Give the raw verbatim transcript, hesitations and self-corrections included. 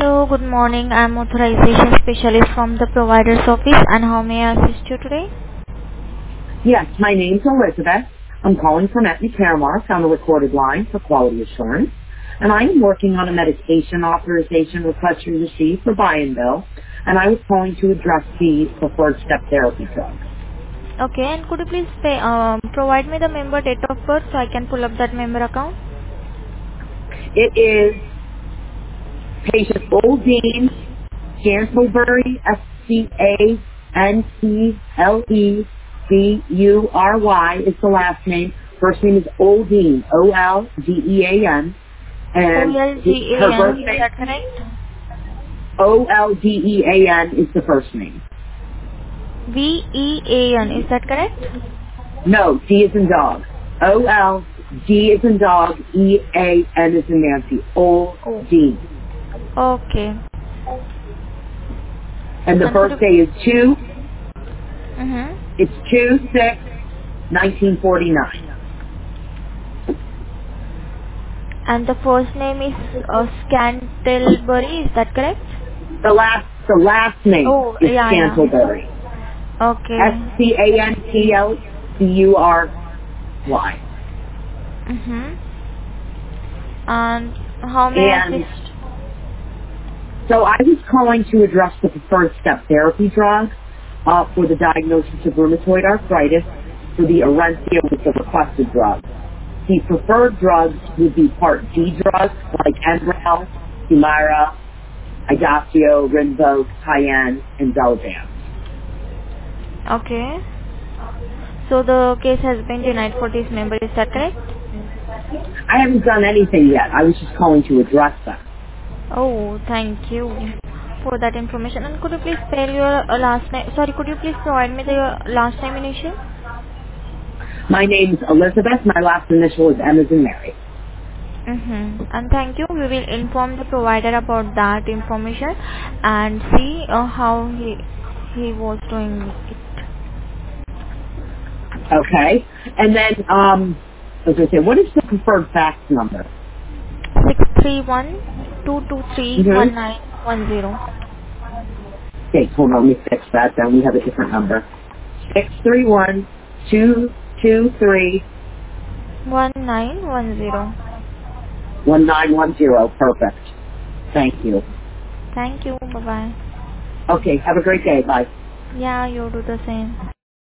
Hello, good morning. I'm authorization specialist from the provider's office, and how may I assist you today? Yes, my name's Elizabeth. I'm calling from Aetna Caremark on a recorded line for quality assurance. And I am working on a medication authorization request we received for buy and bill. And I was calling to address the preferred step therapy drug. Okay, and could you please pay, um, provide me the member date of birth so I can pull up that member account? It is patient Oldine Scantlebury, S C A N T L E B U R Y is the last name. First name is Oldine, O L D E A N. And her O L G A N, is birthday, that correct? O L D E A N is the first name. V E A N, is that correct? No, D is in dog. O L D is in dog, E A N is in Nancy. O Oh. D. Okay. And the And could you... birthday is two, Mm-hmm. it's two six nineteen forty-nine. And the first name is uh, Scantlebury, is that correct? The last, the last name Oh, is yeah, yeah. Scantlebury. S Okay. C A N T L B U R Y. Mm-hmm. And how may I And assist? so I was calling to address the preferred step therapy drug uh, for the diagnosis of rheumatoid arthritis for the Orencia with the requested drug. The preferred drugs would be Part D drugs like Enbrel, Humira, Idacio, Rinvoq, Tyenne, and Belvan. Okay. So the case has been denied for this member, is that correct? I haven't done anything yet. I was just calling to address them. Oh, thank you for that information. And could you please spell your uh, last name? Sorry, could you please provide me the uh, last name initial? My name's Elizabeth. My last initial is M as in Mary. Mm-hmm. And thank you. We will inform the provider about that information and see uh, how he he was doing it. Okay? And then, um, I was going to say, what is the preferred fax number? Six three one two two three Mm-hmm. one nine one zero. Okay, hold on, let me fix that then. We have a different number. Six three one two two three One nine one zero. one nine one zero. Perfect. Thank you. Thank you. Bye bye. Okay, have a great day. Bye. Yeah, you do the same.